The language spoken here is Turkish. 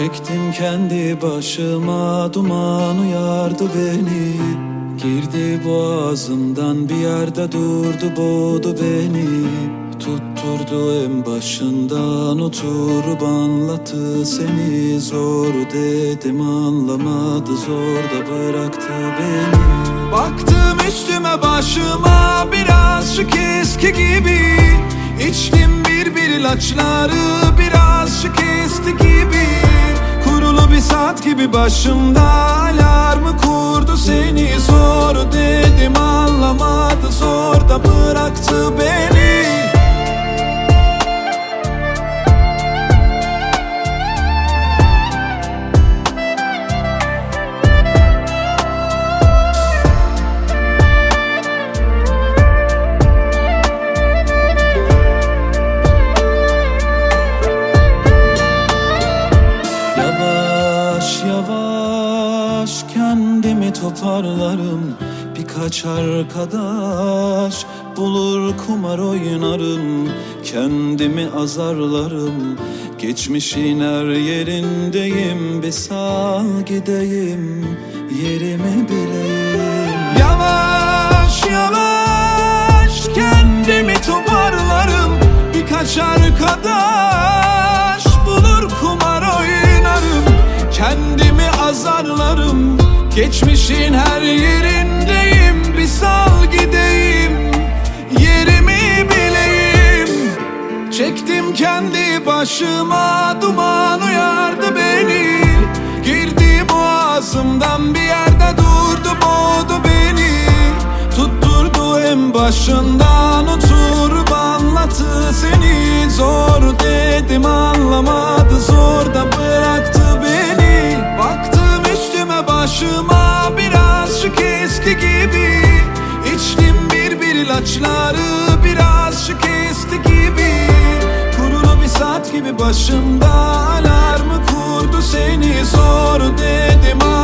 Çektim kendi başıma, duman uyardı beni. Girdi boğazımdan, bir yerde durdu, boğdu beni. Tutturdu en başından, oturup anlattı seni. Zor dedim anlamadı, zor da bıraktı beni. Baktım üstüme başıma, birazcık eski gibi. İçtim bir ilaçları, birazcık esti gibi. Kurulu bir saat gibi başımda, alarmı kurdu seni. Zor dedim anlamadı, zor da bıraktı beni. Yavaş kendimi toparlarım, birkaç arkadaş bulur kumar oynarım. Kendimi azarlarım, geçmişin her yerindeyim. Bir sal gideyim, yerimi bileyim. Yavaş yavaş kendimi toparlarım, birkaç arkadaş bulur kumar oynarım. Kendimi azarlarım, geçmişin her yerindeyim. Bir sal gideyim, yerimi bileyim. Çektim kendi başıma, duman uyardı beni. Girdi boğazımdan, bir yerde durdu, boğdu beni. Tutturdu en başından, oturup anlattı seni. Zor dedim anlamadı, zor da bıraktı beni. Baktım üstüme başıma, birazcık eski gibi. İçtim bir ilaçları, birazcık esti gibi. Kurulu bir saat gibi başımda, alarmı kurdu seni. Zor dedim